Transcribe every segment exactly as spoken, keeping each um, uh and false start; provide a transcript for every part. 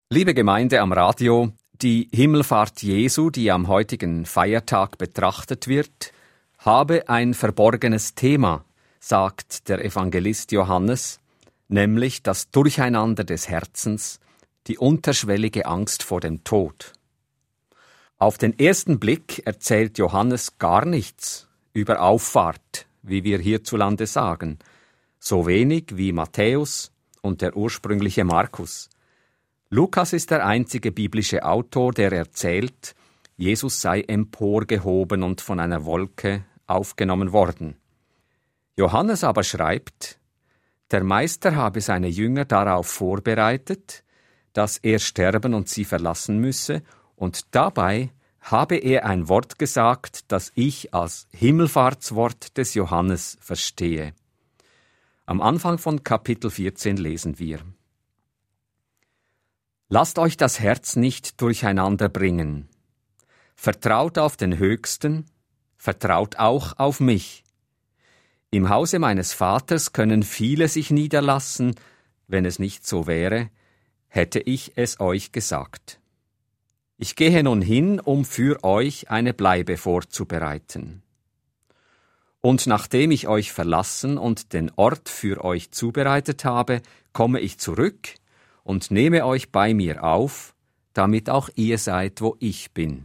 Liebe Gemeinde am Radio, die Himmelfahrt Jesu, die am heutigen Feiertag betrachtet wird, habe ein verborgenes Thema, sagt der Evangelist Johannes, nämlich das Durcheinander des Herzens, die unterschwellige Angst vor dem Tod. Auf den ersten Blick erzählt Johannes gar nichts über Auffahrt, wie wir hierzulande sagen, so wenig wie Matthäus und der ursprüngliche Markus. Lukas ist der einzige biblische Autor, der erzählt, Jesus sei emporgehoben und von einer Wolke aufgenommen worden. Johannes aber schreibt, der Meister habe seine Jünger darauf vorbereitet, dass er sterben und sie verlassen müsse, und dabei habe er ein Wort gesagt, das ich als Himmelfahrtswort des Johannes verstehe. Am Anfang von Kapitel vierzehn lesen wir: Lasst euch das Herz nicht durcheinander bringen. Vertraut auf den Höchsten, vertraut auch auf mich. Im Hause meines Vaters können viele sich niederlassen, wenn es nicht so wäre, hätte ich es euch gesagt. Ich gehe nun hin, um für euch eine Bleibe vorzubereiten. Und nachdem ich euch verlassen und den Ort für euch zubereitet habe, komme ich zurück und nehme euch bei mir auf, damit auch ihr seid, wo ich bin.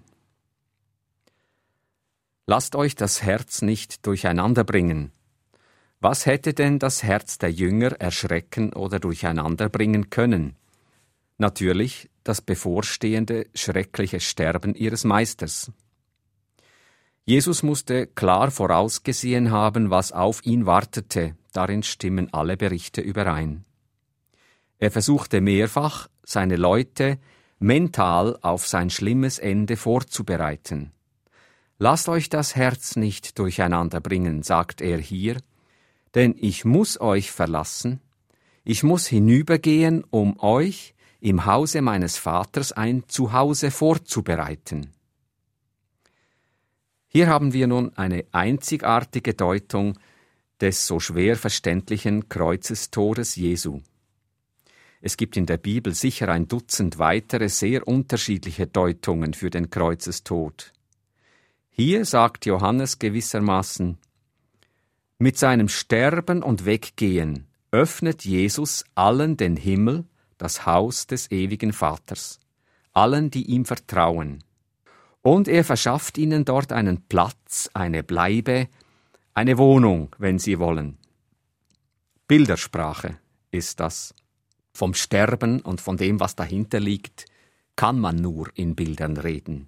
Lasst euch das Herz nicht durcheinander bringen. Was hätte denn das Herz der Jünger erschrecken oder durcheinander bringen können? Natürlich das bevorstehende, schreckliche Sterben ihres Meisters. Jesus musste klar vorausgesehen haben, was auf ihn wartete, darin stimmen alle Berichte überein. Er versuchte mehrfach, seine Leute mental auf sein schlimmes Ende vorzubereiten. Lasst euch das Herz nicht durcheinander bringen, sagt er hier, denn ich muss euch verlassen, ich muss hinübergehen, um euch im Hause meines Vaters ein Zuhause vorzubereiten. Hier haben wir nun eine einzigartige Deutung des so schwer verständlichen Kreuzestodes Jesu. Es gibt in der Bibel sicher ein Dutzend weitere, sehr unterschiedliche Deutungen für den Kreuzestod. Hier sagt Johannes gewissermaßen: Mit seinem Sterben und Weggehen öffnet Jesus allen den Himmel, das Haus des ewigen Vaters, allen, die ihm vertrauen. Und er verschafft ihnen dort einen Platz, eine Bleibe, eine Wohnung, wenn sie wollen. Bildersprache ist das. Vom Sterben und von dem, was dahinter liegt, kann man nur in Bildern reden.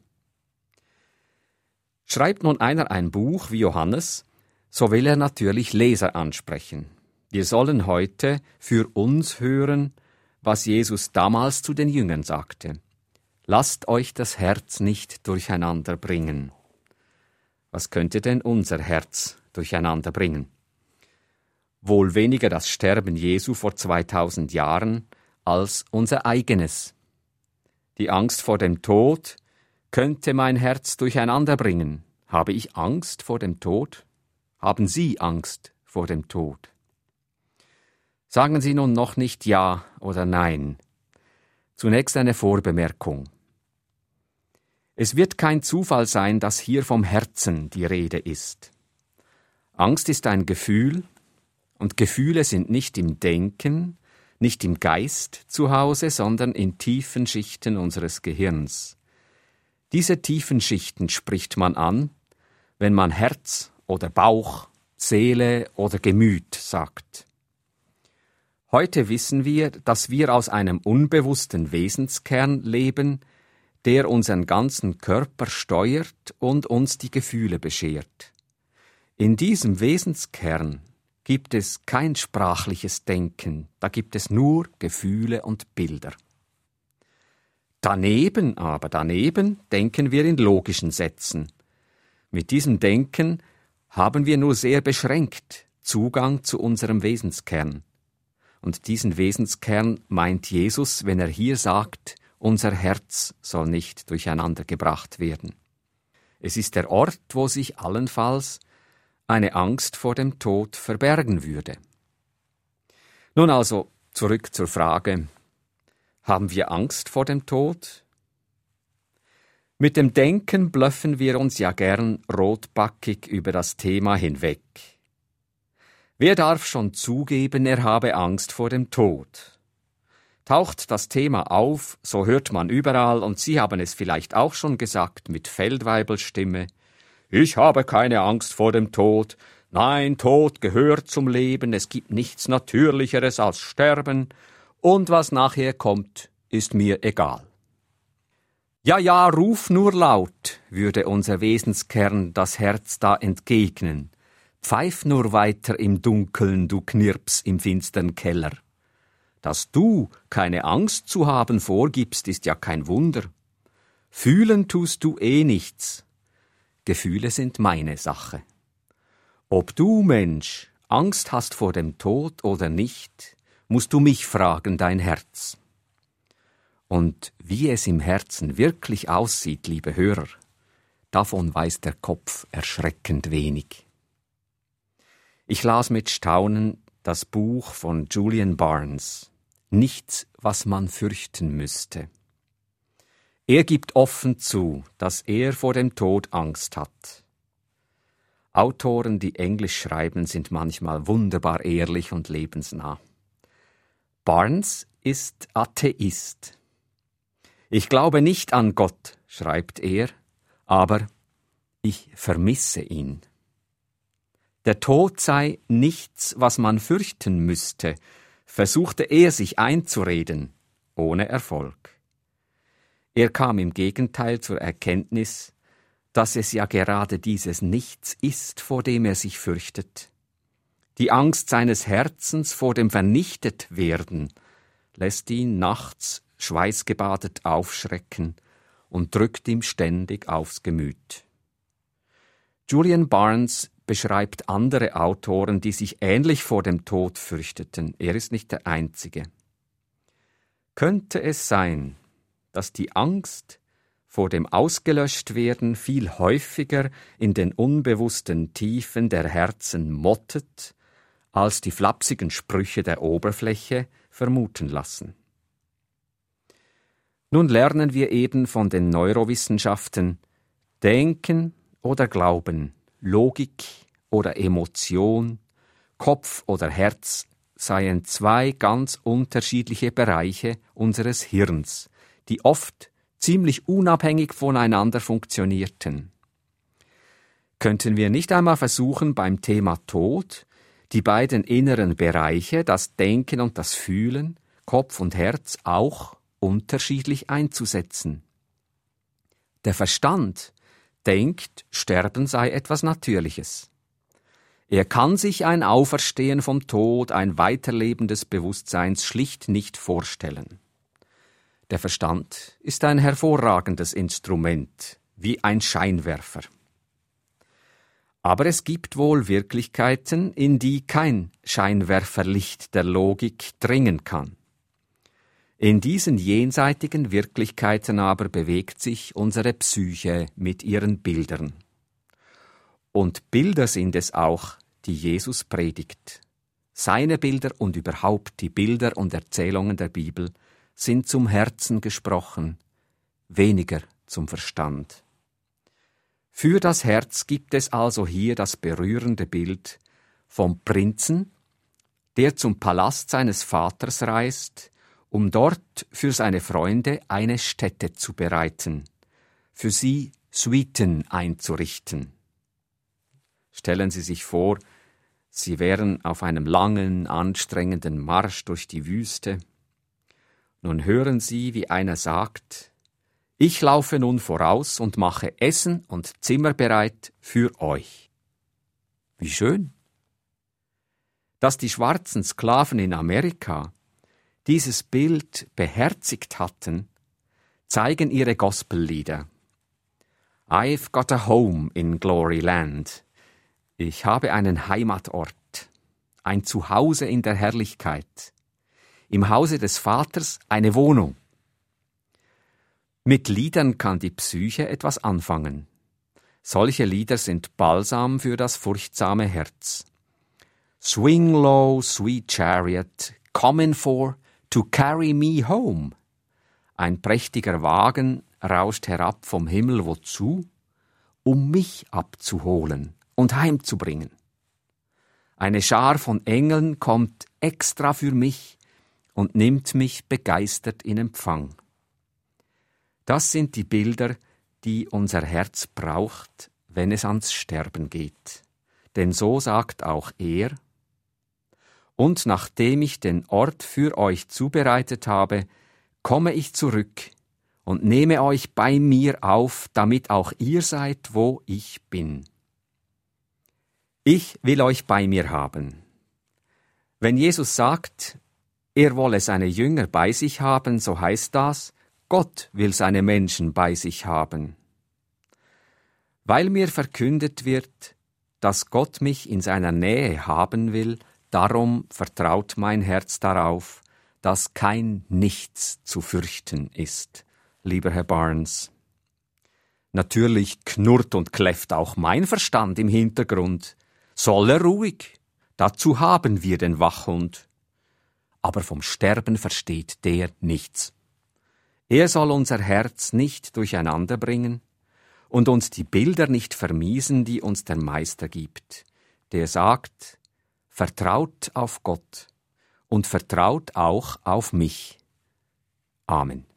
Schreibt nun einer ein Buch wie Johannes, so will er natürlich Leser ansprechen. Wir sollen heute für uns hören, was Jesus damals zu den Jüngern sagte. Lasst euch das Herz nicht durcheinander bringen. Was könnte denn unser Herz durcheinander bringen? Wohl weniger das Sterben Jesu vor zweitausend Jahren als unser eigenes. Die Angst vor dem Tod könnte mein Herz durcheinander bringen. Habe ich Angst vor dem Tod? Haben Sie Angst vor dem Tod? Sagen Sie nun noch nicht Ja oder Nein. Zunächst eine Vorbemerkung. Es wird kein Zufall sein, dass hier vom Herzen die Rede ist. Angst ist ein Gefühl, und Gefühle sind nicht im Denken, nicht im Geist zu Hause, sondern in tiefen Schichten unseres Gehirns. Diese tiefen Schichten spricht man an, wenn man Herz oder Bauch, Seele oder Gemüt sagt. Heute wissen wir, dass wir aus einem unbewussten Wesenskern leben, der unseren ganzen Körper steuert und uns die Gefühle beschert. In diesem Wesenskern gibt es kein sprachliches Denken, da gibt es nur Gefühle und Bilder. Daneben aber, daneben denken wir in logischen Sätzen. Mit diesem Denken haben wir nur sehr beschränkt Zugang zu unserem Wesenskern. Und diesen Wesenskern meint Jesus, wenn er hier sagt, unser Herz soll nicht durcheinander gebracht werden. Es ist der Ort, wo sich allenfalls eine Angst vor dem Tod verbergen würde. Nun also zurück zur Frage: Haben wir Angst vor dem Tod? Mit dem Denken blöffen wir uns ja gern rotbackig über das Thema hinweg. Wer darf schon zugeben, er habe Angst vor dem Tod? Taucht das Thema auf, so hört man überall, und Sie haben es vielleicht auch schon gesagt mit Feldweibelstimme: Ich habe keine Angst vor dem Tod. Nein, Tod gehört zum Leben, es gibt nichts Natürlicheres als Sterben, und was nachher kommt, ist mir egal. Ja, ja, ruf nur laut, würde unser Wesenskern das Herz da entgegnen. Pfeif nur weiter im Dunkeln, du Knirps im finstern Keller. Dass du keine Angst zu haben vorgibst, ist ja kein Wunder. Fühlen tust du eh nichts. Gefühle sind meine Sache. Ob du, Mensch, Angst hast vor dem Tod oder nicht, musst du mich fragen, dein Herz. Und wie es im Herzen wirklich aussieht, liebe Hörer, davon weiß der Kopf erschreckend wenig. Ich las mit Staunen das Buch von Julian Barnes, Nichts, was man fürchten müsste. Er gibt offen zu, dass er vor dem Tod Angst hat. Autoren, die Englisch schreiben, sind manchmal wunderbar ehrlich und lebensnah. Barnes ist Atheist. Ich glaube nicht an Gott, schreibt er, aber ich vermisse ihn. Der Tod sei nichts, was man fürchten müsste, versuchte er sich einzureden, ohne Erfolg. Er kam im Gegenteil zur Erkenntnis, dass es ja gerade dieses Nichts ist, vor dem er sich fürchtet. Die Angst seines Herzens vor dem Vernichtetwerden lässt ihn nachts schweißgebadet aufschrecken und drückt ihm ständig aufs Gemüt. Julian Barnes beschreibt andere Autoren, die sich ähnlich vor dem Tod fürchteten. Er ist nicht der Einzige. Könnte es sein, dass die Angst vor dem Ausgelöschtwerden viel häufiger in den unbewussten Tiefen der Herzen mottet, als die flapsigen Sprüche der Oberfläche vermuten lassen? Nun lernen wir eben von den Neurowissenschaften: Denken oder Glauben, Logik oder Emotion, Kopf oder Herz seien zwei ganz unterschiedliche Bereiche unseres Hirns, die oft ziemlich unabhängig voneinander funktionierten. Könnten wir nicht einmal versuchen, beim Thema Tod die beiden inneren Bereiche, das Denken und das Fühlen, Kopf und Herz, auch unterschiedlich einzusetzen? Der Verstand denkt, Sterben sei etwas Natürliches. Er kann sich ein Auferstehen vom Tod, ein Weiterleben des Bewusstseins schlicht nicht vorstellen. Der Verstand ist ein hervorragendes Instrument, wie ein Scheinwerfer. Aber es gibt wohl Wirklichkeiten, in die kein Scheinwerferlicht der Logik dringen kann. In diesen jenseitigen Wirklichkeiten aber bewegt sich unsere Psyche mit ihren Bildern. Und Bilder sind es auch, die Jesus predigt. Seine Bilder und überhaupt die Bilder und Erzählungen der Bibel sind zum Herzen gesprochen, weniger zum Verstand. Für das Herz gibt es also hier das berührende Bild vom Prinzen, der zum Palast seines Vaters reist, um dort für seine Freunde eine Stätte zu bereiten, für sie Suiten einzurichten. Stellen Sie sich vor, Sie wären auf einem langen, anstrengenden Marsch durch die Wüste. Nun hören Sie, wie einer sagt: Ich laufe nun voraus und mache Essen und Zimmer bereit für euch. Wie schön! Dass die schwarzen Sklaven in Amerika dieses Bild beherzigt hatten, zeigen ihre Gospellieder. I've got a home in glory land. Ich habe einen Heimatort, ein Zuhause in der Herrlichkeit. Im Hause des Vaters eine Wohnung. Mit Liedern kann die Psyche etwas anfangen. Solche Lieder sind Balsam für das furchtsame Herz. Swing low, sweet chariot, coming for to carry me home, Ein prächtiger Wagen rauscht herab vom Himmel wozu? Um mich abzuholen und heimzubringen. Eine Schar von Engeln kommt extra für mich und nimmt mich begeistert in Empfang. Das sind die Bilder, die unser Herz braucht, wenn es ans Sterben geht. Denn so sagt auch er: Und nachdem ich den Ort für euch zubereitet habe, komme ich zurück und nehme euch bei mir auf, damit auch ihr seid, wo ich bin. Ich will euch bei mir haben. Wenn Jesus sagt, er wolle seine Jünger bei sich haben, so heißt das, Gott will seine Menschen bei sich haben. Weil mir verkündet wird, dass Gott mich in seiner Nähe haben will, darum vertraut mein Herz darauf, dass kein Nichts zu fürchten ist, lieber Herr Barnes. Natürlich knurrt und kläfft auch mein Verstand im Hintergrund. Soll er ruhig, dazu haben wir den Wachhund. Aber vom Sterben versteht der nichts. Er soll unser Herz nicht durcheinander bringen und uns die Bilder nicht vermiesen, die uns der Meister gibt. Der sagt, vertraut auf Gott und vertraut auch auf mich. Amen.